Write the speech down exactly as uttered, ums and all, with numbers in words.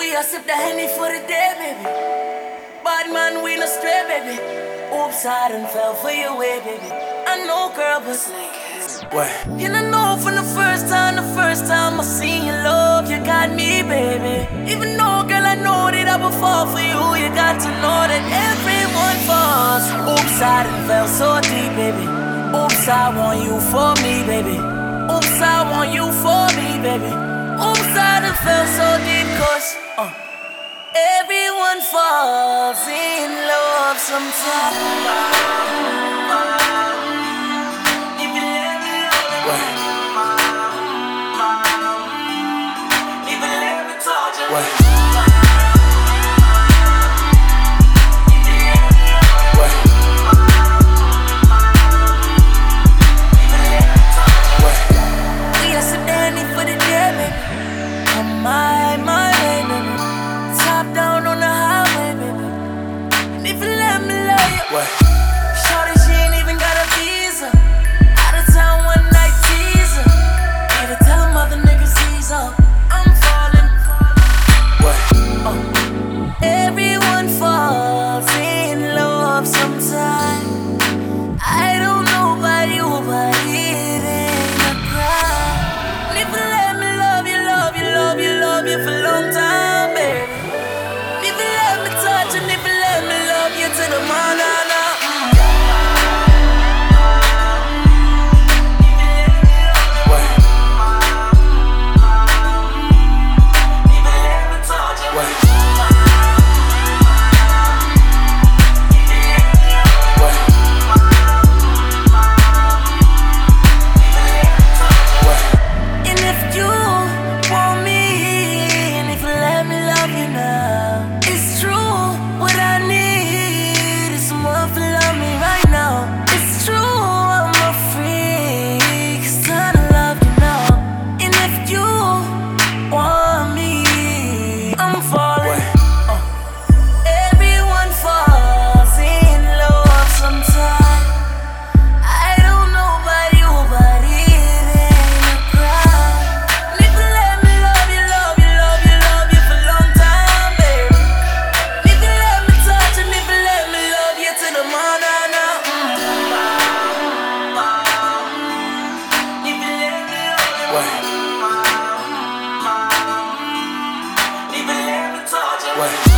We a sip the Henny for the day, baby. Bad man, we no stray, baby. Oops, I done fell for your way, baby. I know, girl, but What? you don't know from the first time, the first time I seen your love, you got me, baby. Even though, girl, I know that I would fall for you, you got to know that everyone falls. Oops, I done fell so deep, baby. Oops, I want you for me, baby. Oops, I want you for me, baby. Oops, I done fell so deep, cause uh, everyone falls in love sometimes. My, my baby, top down on the highway, baby. And if you let me love you, What? shorty, she ain't even got a visa. Out of town one night teaser. Need to tell them other niggas he's up. I'm falling. What? Oh. Everyone falls in love sometime. I don't know about you, but it ain't a crime. And if you let me love you, love you, love you, love you for a long time, baby. And if you let me touch and if you let me love you to the morning. What?